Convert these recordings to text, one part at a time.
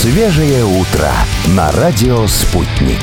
Свежее утро на радио «Спутник».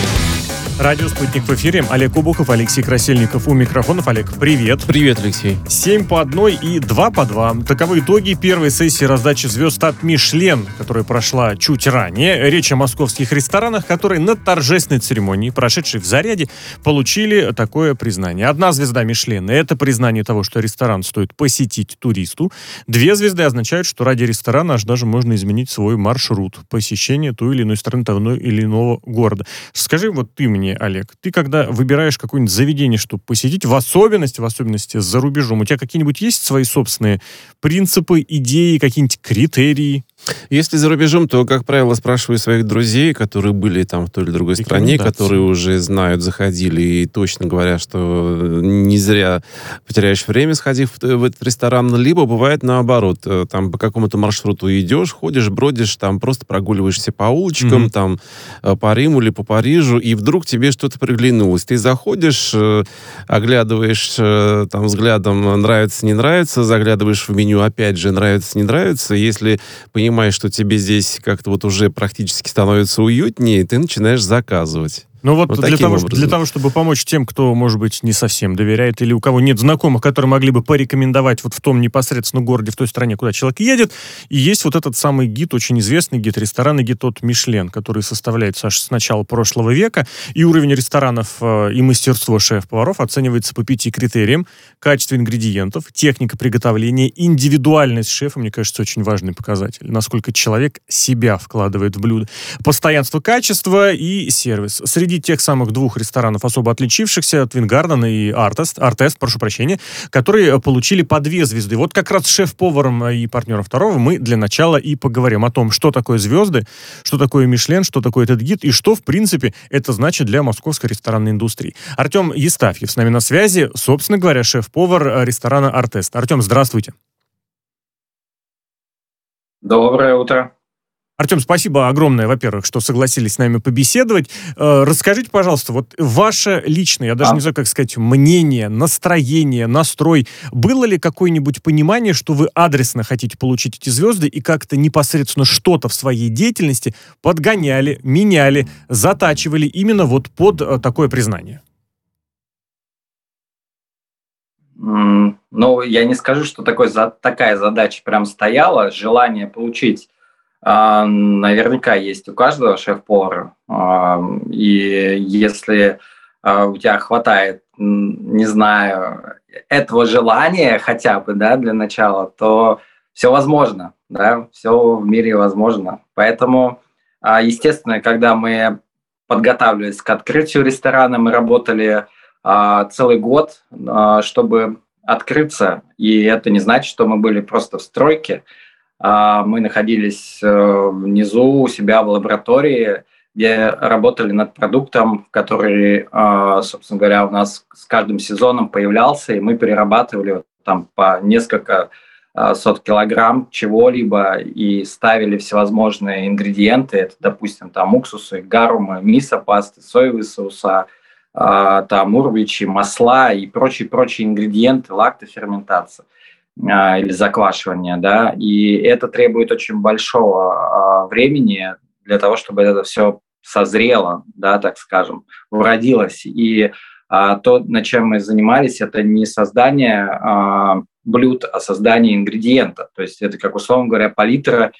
Радио «Спутник» в эфире. Олег Обухов, Алексей Красильников у микрофонов. Олег, привет. Привет, Алексей. 7 по 1 и 2 по 2. Таковы итоги первой сессии раздачи звезд от «Мишлен», которая прошла чуть ранее. Речь о московских ресторанах, которые на торжественной церемонии, прошедшей в Заряде, получили такое признание. 1 звезда «Мишлен» — это признание того, что ресторан стоит посетить туристу. 2 звезды означают, что ради ресторана аж даже можно изменить свой маршрут посещения той или иной страны, того или иного города. Скажи вот ты мне, Олег, ты когда выбираешь какое-нибудь заведение, чтобы посетить, в особенности за рубежом, у тебя какие-нибудь есть свои собственные принципы, идеи, какие-нибудь критерии? Если за рубежом, то, как правило, спрашиваю своих друзей, которые были там в той или другой стране, которые уже знают, заходили и точно говорят, что не зря потеряешь время, сходив в этот ресторан. Либо бывает наоборот, там по какому-то маршруту идешь, ходишь, бродишь, там просто прогуливаешься по улочкам, там по Риму или по Парижу, и вдруг тебе что-то приглянулось. Ты заходишь, оглядываешь там взглядом, нравится, не нравится, заглядываешь в меню, опять же, нравится, не нравится. Если понимаешь, что тебе здесь как-то вот уже практически становится уютнее, ты начинаешь заказывать. Ну вот для того, чтобы помочь тем, кто, может быть, не совсем доверяет, или у кого нет знакомых, которые могли бы порекомендовать вот в том непосредственно городе, в той стране, куда человек едет, и есть вот этот самый гид, очень известный гид, ресторанный гид от «Мишлен», который составляется аж с начала прошлого века, и уровень ресторанов и мастерство шеф-поваров оценивается по 5 критериям: качество ингредиентов, техника приготовления, индивидуальность шефа, мне кажется, очень важный показатель, насколько человек себя вкладывает в блюдо, постоянство качества и сервис. Среди тех самых 2 ресторанов, особо отличившихся, Twin Garden и Артест, прошу прощения, которые получили по 2 звезды. Вот как раз с шеф-поваром и партнером 2 мы для начала и поговорим о том, что такое звезды, что такое «Мишлен», что такое этот гид и что, в принципе, это значит для московской ресторанной индустрии. Артем Евстафьев с нами на связи, собственно говоря, шеф-повар ресторана Артест. Артем, здравствуйте. Доброе утро. Артем, спасибо огромное, во-первых, что согласились с нами побеседовать. Расскажите, пожалуйста, вот ваше личное, я даже не знаю, как сказать, мнение, настроение, настрой. Было ли какое-нибудь понимание, что вы адресно хотите получить эти звезды и как-то непосредственно что-то в своей деятельности подгоняли, меняли, затачивали именно вот под такое признание? Ну, я не скажу, что такая задача прям стояла. Желание получить наверняка есть у каждого шеф-повара. И если у тебя хватает, не знаю, этого желания хотя бы, да, для начала, то все возможно, да, все в мире возможно. Поэтому, естественно, когда мы подготавливались к открытию ресторана, мы работали целый год, чтобы открыться. И это не значит, что мы были просто в стройке. Мы находились внизу у себя в лаборатории, где работали над продуктом, который, собственно говоря, у нас с каждым сезоном появлялся, и мы перерабатывали там по несколько сот килограмм чего-либо и ставили всевозможные ингредиенты. Это, допустим, там уксусы, гарумы, мисо-пасты, соевые соуса, там урвичи, масла и прочие ингредиенты, лактоферментация или заквашивание, да, и это требует очень большого времени для того, чтобы это все созрело, да, так скажем, уродилось. И то, над чем мы занимались, это не создание блюд, а создание ингредиента. То есть это, как условно говоря, палитра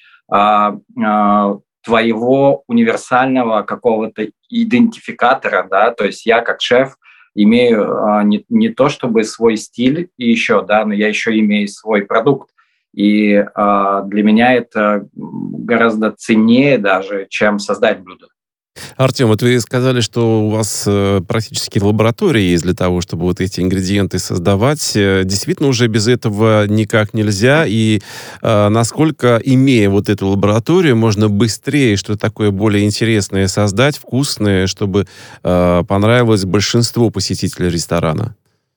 твоего универсального какого-то идентификатора, да, то есть я как шеф имею не то чтобы свой стиль и еще, да, но я еще имею свой продукт. И для меня это гораздо ценнее даже, чем создать блюдо. Артем, вот вы сказали, что у вас практически лаборатория есть для того, чтобы вот эти ингредиенты создавать. Действительно, уже без этого никак нельзя. И насколько, имея вот эту лабораторию, можно быстрее что-то такое более интересное создать, вкусное, чтобы понравилось большинству посетителей ресторана?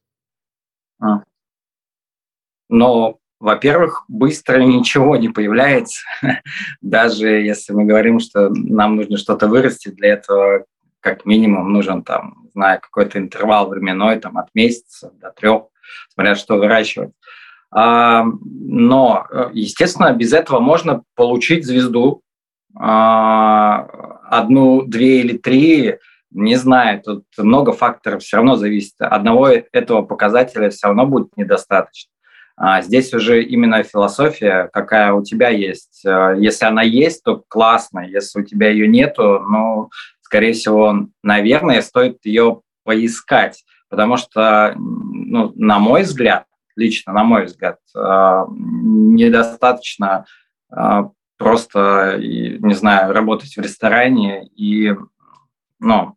Но, во-первых, быстро ничего не появляется. Даже если мы говорим, что нам нужно что-то вырастить, для этого как минимум нужен там, не знаю, какой-то интервал временной там, от месяца до 3, смотря что выращивать. Но, естественно, без этого можно получить звезду. одну, две или три, не знаю, тут много факторов все равно зависит. Одного этого показателя все равно будет недостаточно. Здесь уже именно философия, какая у тебя есть. Если она есть, то классно. Если у тебя ее нету, ну, скорее всего, наверное, стоит ее поискать. Потому что, ну, на мой взгляд, лично на мой взгляд, недостаточно просто, не знаю, работать в ресторане и, ну,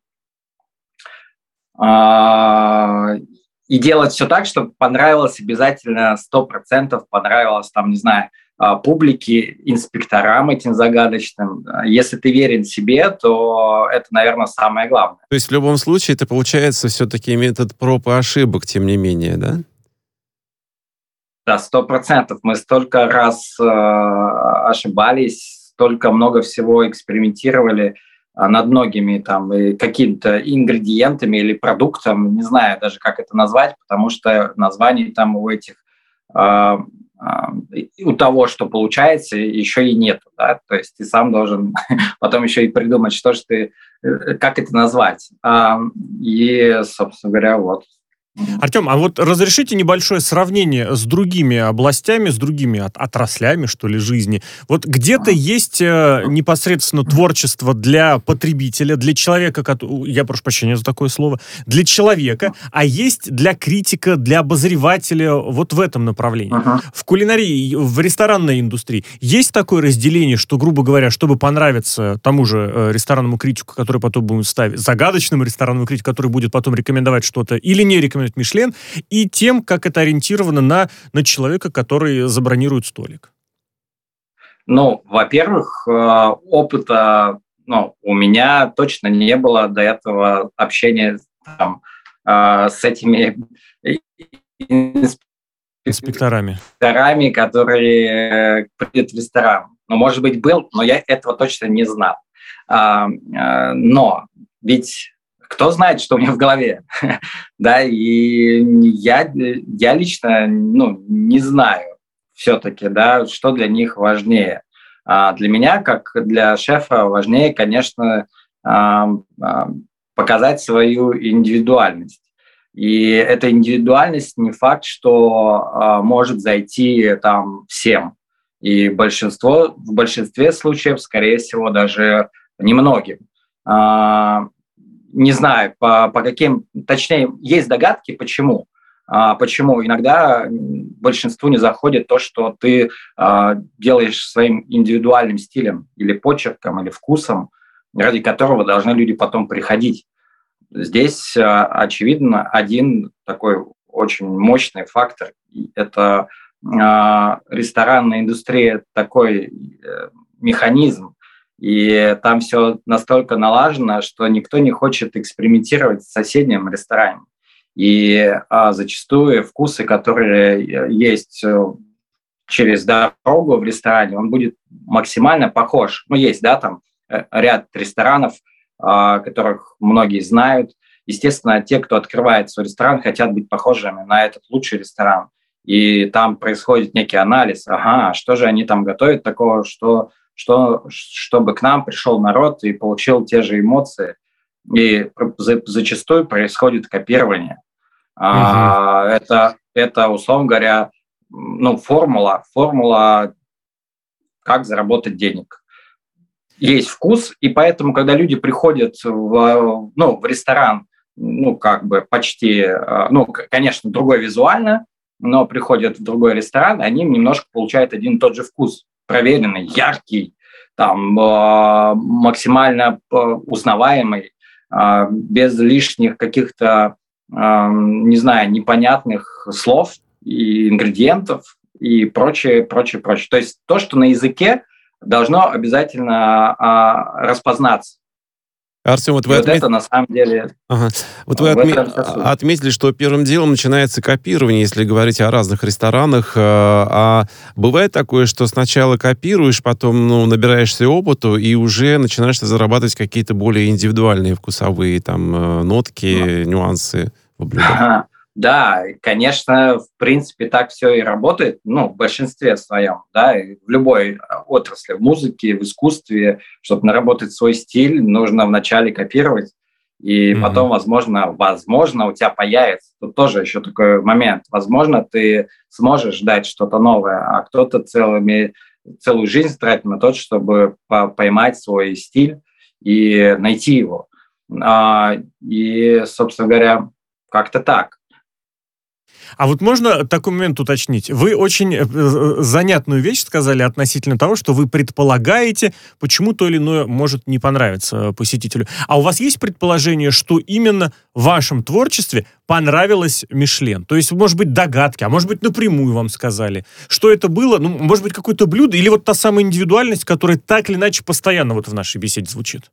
и делать все так, чтобы понравилось обязательно 100%, понравилось, там, не знаю, публике, инспекторам этим загадочным. Если ты верен себе, то это, наверное, самое главное. То есть в любом случае это получается все-таки метод проб и ошибок, тем не менее, да? Да, 100%. Мы столько раз ошибались, столько много всего экспериментировали над многими там какими-то ингредиентами или продуктом, не знаю даже, как это назвать, потому что названий там у этих, у того, что получается, еще и нету, да? То есть ты сам должен потом еще и придумать, что же ты, как это назвать. И, собственно говоря, вот. Артем, а вот разрешите небольшое сравнение с другими областями, с другими отраслями, что ли, жизни. Вот где-то есть непосредственно творчество для потребителя, для человека, я прошу прощения за такое слово, для человека, а есть для критика, для обозревателя вот в этом направлении. В кулинарии, в ресторанной индустрии есть такое разделение, что, грубо говоря, чтобы понравиться тому же ресторанному критику, который потом будет ставить, загадочному ресторанному критику, который будет потом рекомендовать что-то или не рекомендовать Мишлен, и тем, как это ориентировано на человека, который забронирует столик? Ну, во-первых, опыта у меня точно не было до этого общения там, с этими инспекторами, которые придут в ресторан. Ну, может быть, был, но я этого точно не знал. Но ведь кто знает, что у меня в голове, да, и я лично, не знаю все-таки, да, что для них важнее. Для меня, как для шефа, важнее, конечно, показать свою индивидуальность. И эта индивидуальность не факт, что может зайти там всем. И в большинстве случаев, скорее всего, даже немногим. Не знаю, по каким... Точнее, есть догадки, почему. Почему иногда большинству не заходит то, что ты делаешь своим индивидуальным стилем или почерком, или вкусом, ради которого должны люди потом приходить. Здесь, очевидно, один такой очень мощный фактор – это ресторанная индустрия, такой механизм, и там все настолько налажено, что никто не хочет экспериментировать с соседним рестораном. И зачастую вкусы, которые есть через дорогу в ресторане, он будет максимально похож. Ну, есть, да, там ряд ресторанов, которых многие знают. Естественно, те, кто открывает свой ресторан, хотят быть похожими на этот лучший ресторан. И там происходит некий анализ. Ага, что же они там готовят такого, чтобы к нам пришел народ и получил те же эмоции. И зачастую происходит копирование. Это, условно говоря, формула, как заработать денег. Есть вкус, и поэтому, когда люди приходят в ресторан, почти, конечно, другой визуально, но приходят в другой ресторан, они немножко получают один и тот же вкус. Проверенный, яркий, там, максимально узнаваемый, без лишних каких-то, непонятных слов и ингредиентов и прочее. То есть то, что на языке должно обязательно распознаться. Артем, это на самом деле... Вот вы отметили, что первым делом начинается копирование, если говорить о разных ресторанах. А бывает такое, что сначала копируешь, потом набираешься опыту и уже начинаешь зарабатывать какие-то более индивидуальные вкусовые там нотки, нюансы в блюдах? Да, конечно, в принципе, так все и работает, в большинстве своем, да, и в любой отрасли, в музыке, в искусстве, чтобы наработать свой стиль, нужно вначале копировать, и потом, возможно, у тебя появится. Тут тоже еще такой момент. Возможно, ты сможешь дать что-то новое, а кто-то целую жизнь тратит на то, чтобы поймать свой стиль и найти его. И, собственно говоря, как-то так. А вот можно такой момент уточнить? Вы очень занятную вещь сказали относительно того, что вы предполагаете, почему то или иное может не понравиться посетителю. А у вас есть предположение, что именно в вашем творчестве понравилось Мишлен? То есть, может быть, догадки, а может быть, напрямую вам сказали. Что это было? Может быть, какое-то блюдо или вот та самая индивидуальность, которая так или иначе постоянно вот в нашей беседе звучит?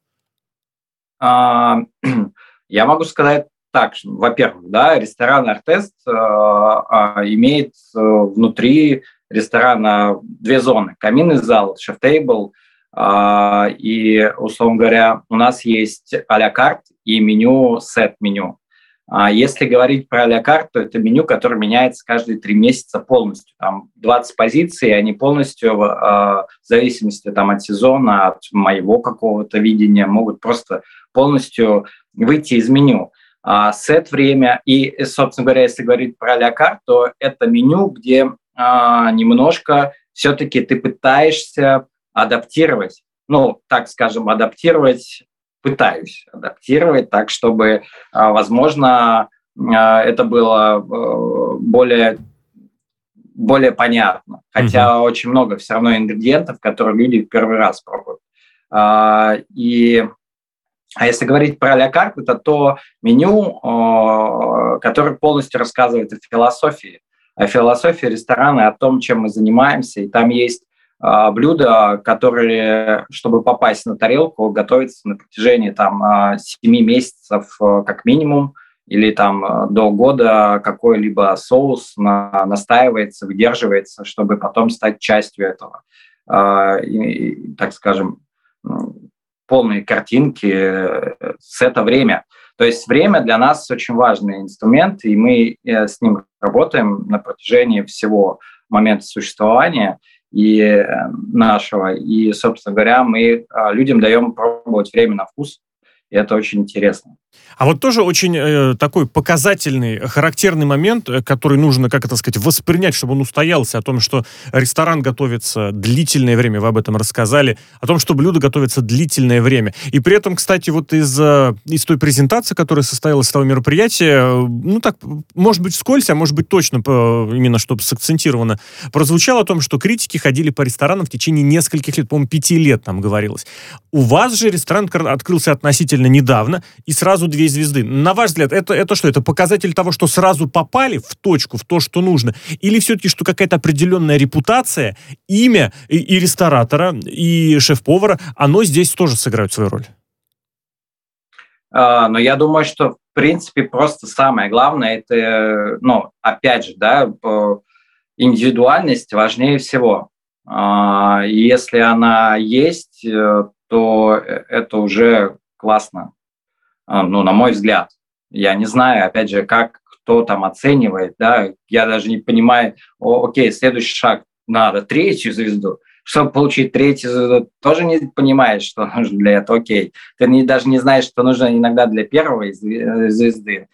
Я могу сказать так, во-первых, да, ресторан «Артест» имеет внутри ресторана 2 зоны. Каминный зал, шеф-тейбл, и, условно говоря, у нас есть а-ля карт и меню, сет-меню. Если говорить про а-ля карт, то это меню, которое меняется каждые 3 месяца полностью. Там 20 позиций, они полностью, в зависимости от сезона, от моего какого-то видения, могут просто полностью выйти из меню. Сет-время и, собственно говоря, если говорить про а-ля карт, то это меню, где немножко все-таки ты пытаешься адаптировать, так скажем, пытаюсь адаптировать так, чтобы, возможно, это было более понятно. Хотя очень много все равно ингредиентов, которые люди в первый раз пробуют. А если говорить про а-ля карт, это то меню, которое полностью рассказывает о философии ресторана, о том, чем мы занимаемся. И там есть блюда, которые, чтобы попасть на тарелку, готовятся на протяжении 7 месяцев как минимум, или до года какой-либо соус настаивается, выдерживается, чтобы потом стать частью этого. Так скажем, полные картинки с это время. То есть время для нас очень важный инструмент, и мы с ним работаем на протяжении всего момента существования и нашего. И, собственно говоря, мы людям даем пробовать время на вкус, и это очень интересно. А вот тоже очень такой показательный, характерный момент, который нужно, воспринять, чтобы он устоялся, о том, что ресторан готовится длительное время, вы об этом рассказали, о том, что блюдо готовится длительное время. И при этом, кстати, вот из той презентации, которая состоялась с того мероприятия, может быть, вскользь, а может быть, точно, именно чтобы сакцентировано, прозвучало о том, что критики ходили по ресторанам в течение нескольких лет, по-моему, 5 лет там говорилось. У вас же ресторан открылся относительно недавно, и сразу 2 звезды. На ваш взгляд, это что? Это показатель того, что сразу попали в точку, в то, что нужно? Или все-таки, что какая-то определенная репутация, имя и ресторатора, и шеф-повара, оно здесь тоже сыграет свою роль? Но я думаю, что, в принципе, просто самое главное, это, опять же, индивидуальность важнее всего. Если она есть, то это уже классно. На мой взгляд. Я не знаю, опять же, как кто там оценивает, я даже не понимаю, окей, следующий шаг, надо 3-ю звезду. Чтобы получить 3-ю звезду, тоже не понимаешь, что нужно для этого, окей. Ты даже не знаешь, что нужно иногда для 1-й звезды.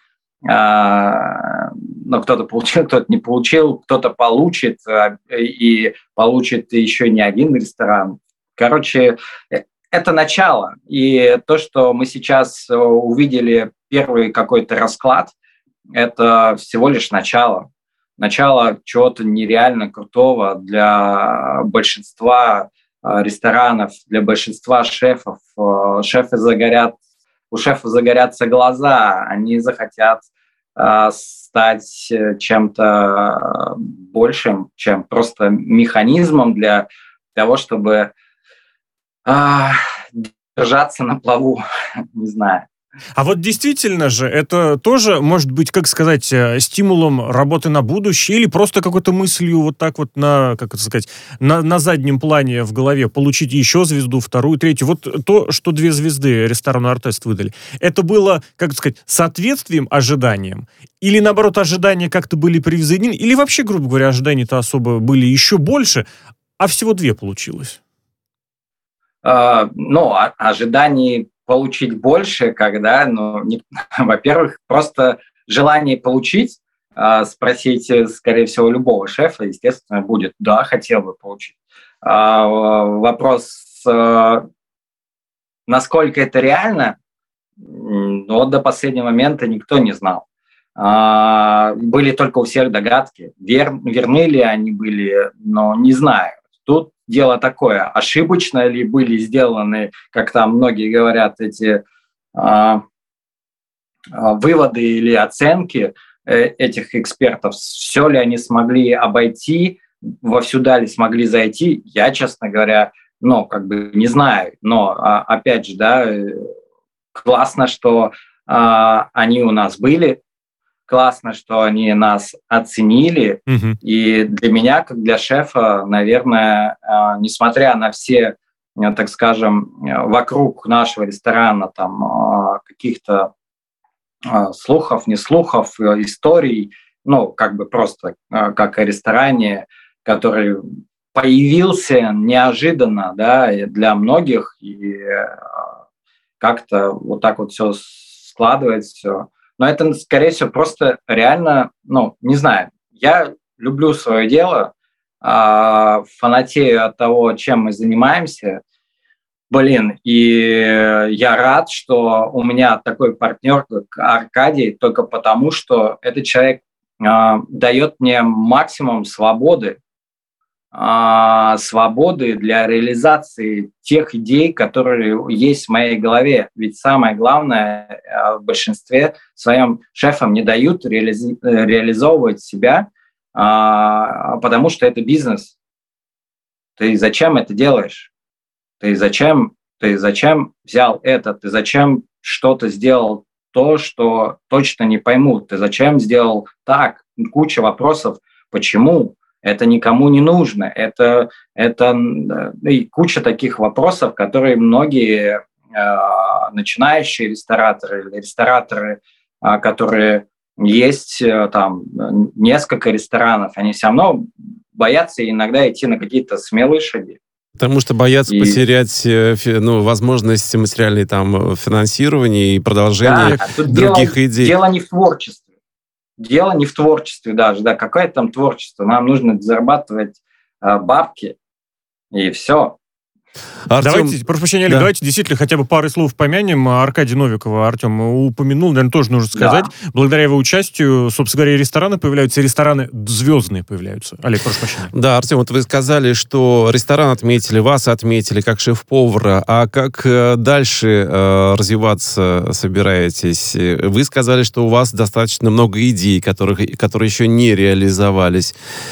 Но кто-то получил, кто-то не получил, кто-то получит, и получит еще не один ресторан. Короче, это начало. И то, что мы сейчас увидели первый какой-то расклад, это всего лишь начало. Начало чего-то нереально крутого для большинства ресторанов, для большинства шефов. У шефа загорятся глаза, они захотят стать чем-то большим, чем просто механизмом для того, чтобы держаться на плаву, не знаю. А вот действительно же, это тоже может быть, как сказать, стимулом работы на будущее или просто какой-то мыслью вот так вот на заднем плане в голове получить еще звезду, вторую, третью. Вот то, что 2 звезды ресторану «Артест» выдали, это было, как сказать, соответствием ожиданиям? Или, наоборот, ожидания как-то были превзойдены? Или вообще, грубо говоря, ожидания-то особо были еще больше, а всего 2 получилось? Ожиданий получить больше, когда, во-первых, просто желание получить, спросить, скорее всего, любого шефа, естественно, будет, да, хотел бы получить. Вопрос, насколько это реально, до последнего момента никто не знал. Были только у всех догадки, верны ли они были, но не знаю. Тут дело такое, ошибочно ли были сделаны, как там многие говорят, эти выводы или оценки этих экспертов, все ли они смогли обойти, вовсюда ли смогли зайти, я, честно говоря, не знаю. Но, опять же, да, классно, что они у нас были, классно, что они нас оценили. И для меня, как для шефа, наверное, несмотря на все, так скажем, вокруг нашего ресторана там каких-то слухов, не слухов, историй, просто как о ресторане, который появился неожиданно, да, для многих, и как-то вот так вот все складывается, все. Но это, скорее всего, просто реально, не знаю. Я люблю свое дело, фанатею от того, чем мы занимаемся. И я рад, что у меня такой партнер, как Аркадий, только потому, что этот человек дает мне максимум свободы для реализации тех идей, которые есть в моей голове. Ведь самое главное, в большинстве своем шефам не дают реализовывать себя, потому что это бизнес. Ты зачем это делаешь? Ты зачем взял это? Ты зачем что-то сделал то, что точно не поймут? Ты зачем сделал так? Куча вопросов. Почему? Это никому не нужно. Это и куча таких вопросов, которые многие начинающие рестораторы, которые есть там несколько ресторанов, они все равно боятся иногда идти на какие-то смелые шаги. Потому что боятся потерять возможность материальной финансирования и продолжения других идей. Дело не в творчестве. Дело не в творчестве даже, да, какое там творчество? Нам нужно зарабатывать бабки, и все. Артем, давайте, прошу прощения, Олег, давайте действительно хотя бы пару слов помянем. Аркадия Новикова Артем упомянул, наверное, тоже нужно сказать. Да. Благодаря его участию, собственно говоря, рестораны звездные появляются. Олег, прошу прощения. Да, Артем, вот вы сказали, что ресторан отметили, вас отметили как шеф-повара, а как дальше развиваться собираетесь? Вы сказали, что у вас достаточно много идей, которые еще не реализовались.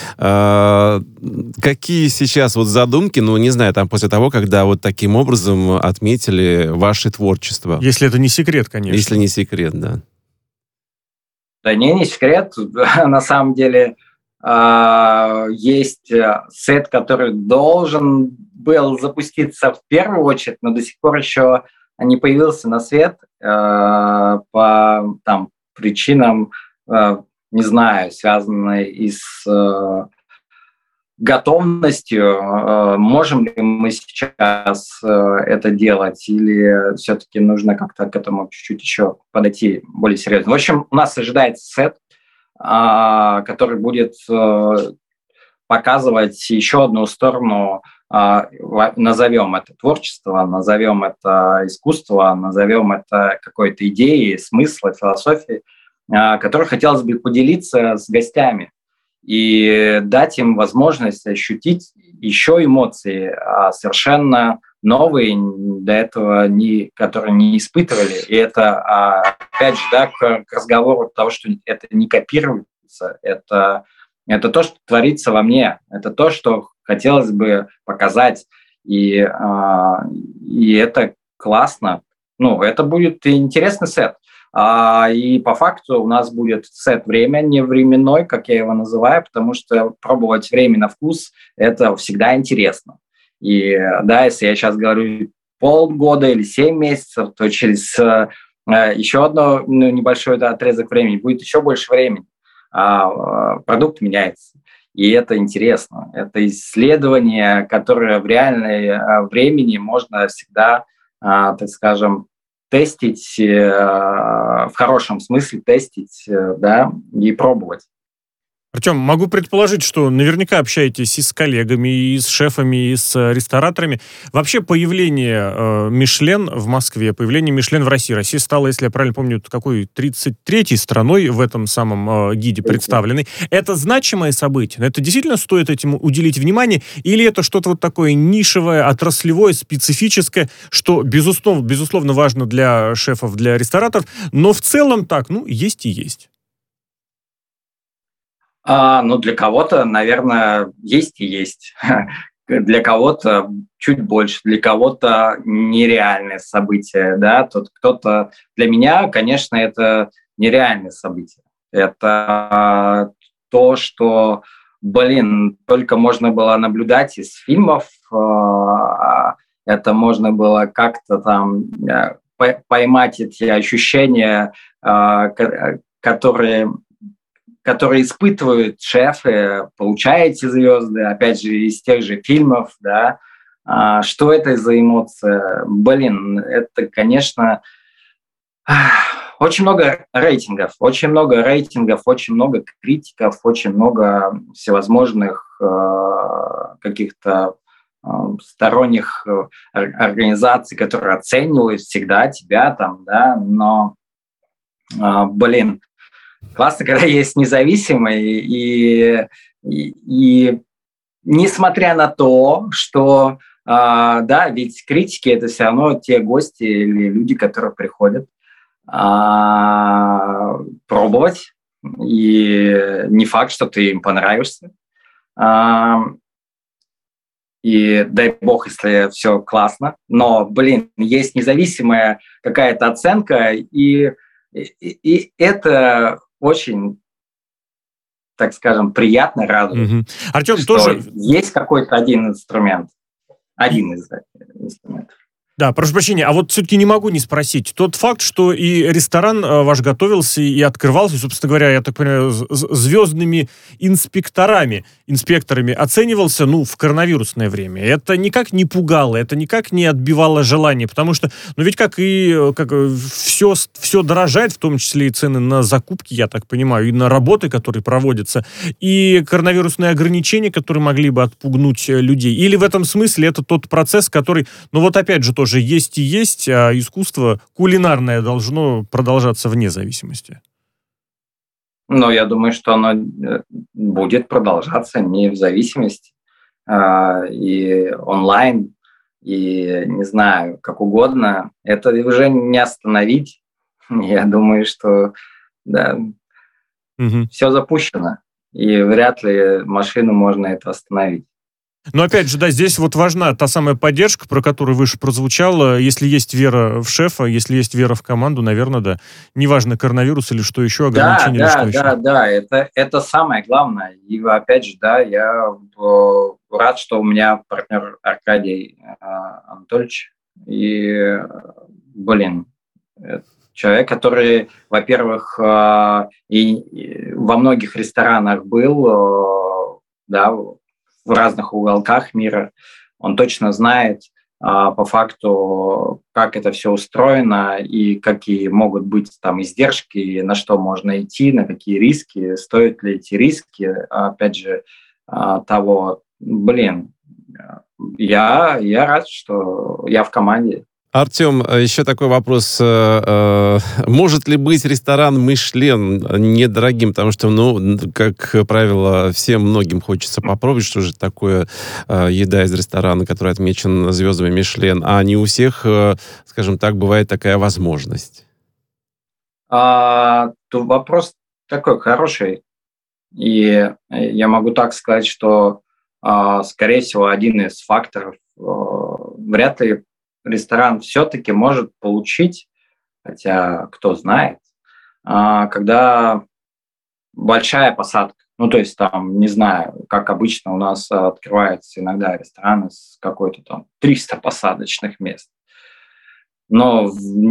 Какие сейчас задумки, не знаю, после того, когда таким образом отметили ваше творчество? Если это не секрет, конечно. Если не секрет, да. Да не секрет. На самом деле есть сет, который должен был запуститься в первую очередь, но до сих пор еще не появился на свет по причинам, не знаю, связанные и с готовностью, можем ли мы сейчас это делать, или все-таки нужно как-то к этому чуть-чуть еще подойти более серьезно. В общем, у нас ожидается сет, который будет показывать еще одну сторону, назовем это творчество, назовем это искусство, назовем это какой-то идеей, смысла, философией, которой хотелось бы поделиться с гостями и дать им возможность ощутить еще эмоции, совершенно новые, до этого которые не испытывали. И это, опять же, к разговору того, что это не копируется, это то, что творится во мне, это то, что хотелось бы показать. И это классно, это будет интересный сет. И по факту у нас будет сет не временной, как я его называю, потому что пробовать время на вкус – это всегда интересно. И да, если я сейчас говорю полгода или 7 месяцев, то через еще одно небольшой отрезок времени будет еще больше времени. Продукт меняется. И это интересно. Это исследование, которое в реальном времени можно всегда, так скажем, тестить, в хорошем смысле тестить, да, и пробовать. Артем, могу предположить, что наверняка общаетесь и с коллегами, и с шефами, и с рестораторами. Вообще появление Мишлен в Москве, появление Мишлен в России. Россия стала, если я правильно помню, какой 33-й страной в этом самом гиде представленной. Это значимое событие? Это действительно стоит этим уделить внимание? Или это что-то вот такое нишевое, отраслевое, специфическое, что, безусловно, важно для шефов, для рестораторов, но в целом так, есть и есть? Для кого-то, наверное, есть и есть. Для кого-то чуть больше, для кого-то нереальное событие, да. Тут кто-то... Для меня, конечно, это нереальное событие. Это то, что, только можно было наблюдать из фильмов, это можно было как-то там поймать эти ощущения, которые испытывают шефы, получая эти звезды, опять же, из тех же фильмов, да. Что это за эмоция? Это, конечно, очень много рейтингов, очень много критиков, очень много всевозможных каких-то сторонних организаций, которые оценивают всегда тебя там, да, но, классно, когда есть независимые, и несмотря на то, что, да, ведь критики – это все равно те гости или люди, которые приходят пробовать, и не факт, что ты им понравишься. И дай бог, если все классно, но, есть независимая какая-то оценка, и это очень, так скажем, приятно радует. Артем, что тоже... есть какой-то один из инструментов. Да, прошу прощения, а вот все-таки не могу не спросить. Тот факт, что и ресторан ваш готовился и открывался, собственно говоря, я так понимаю, звездными инспекторами оценивался, в коронавирусное время. Это никак не пугало, это никак не отбивало желание, потому что, ведь как все дорожает, в том числе и цены на закупки, я так понимаю, и на работы, которые проводятся, и коронавирусные ограничения, которые могли бы отпугнуть людей. Или в этом смысле это тот процесс, который, опять же, тоже есть и есть, а искусство кулинарное должно продолжаться вне зависимости. Я думаю, что оно будет продолжаться не в зависимости. И онлайн, и, не знаю, как угодно. Это уже не остановить. Я думаю, что да, все запущено. И вряд ли машину можно это остановить. Но опять же, да, здесь важна та самая поддержка, про которую выше прозвучала. Если есть вера в шефа, если есть вера в команду, наверное, да. Неважно, коронавирус или что еще, ограничения или что еще. Да, это самое главное. И опять же, да, я рад, что у меня партнер Аркадий Анатольевич. И, человек, который, во-первых, и во многих ресторанах был, да, в разных уголках мира, он точно знает по факту, как это все устроено и какие могут быть там издержки, на что можно идти, на какие риски, стоят ли эти риски, опять же, того, я рад, что я в команде. Артем, еще такой вопрос. Может ли быть ресторан Мишлен недорогим? Потому что, как правило, многим хочется попробовать, что же такое еда из ресторана, который отмечен звездами Мишлен, а не у всех, скажем так, бывает такая возможность. Вопрос такой хороший. И я могу так сказать, что, скорее всего, один из факторов вряд ли ресторан все-таки может получить, хотя кто знает, когда большая посадка. Ну, то есть там, не знаю, как обычно у нас открываются иногда рестораны с какой-то там 300 посадочных мест. Но,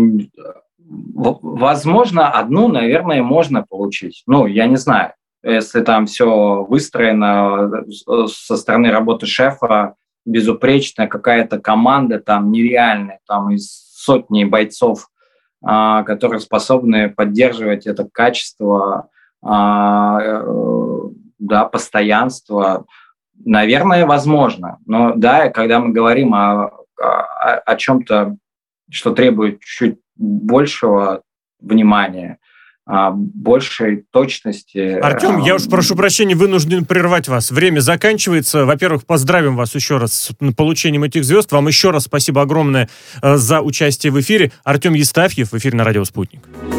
возможно, одну, наверное, можно получить. Ну, я не знаю, если там все выстроено со стороны работы шефа, безупречная какая-то команда там нереальная, там из сотни бойцов, которые способны поддерживать это качество, да, постоянство, наверное, возможно. Но да, когда мы говорим о чем-то, что требует чуть большего внимания, большей точности. Артем, я уж прошу прощения, вынужден прервать вас. Время заканчивается. Во-первых, поздравим вас еще раз с получением этих звезд. Вам еще раз спасибо огромное за участие в эфире. Артем Евстафьев в эфире на радио «Спутник».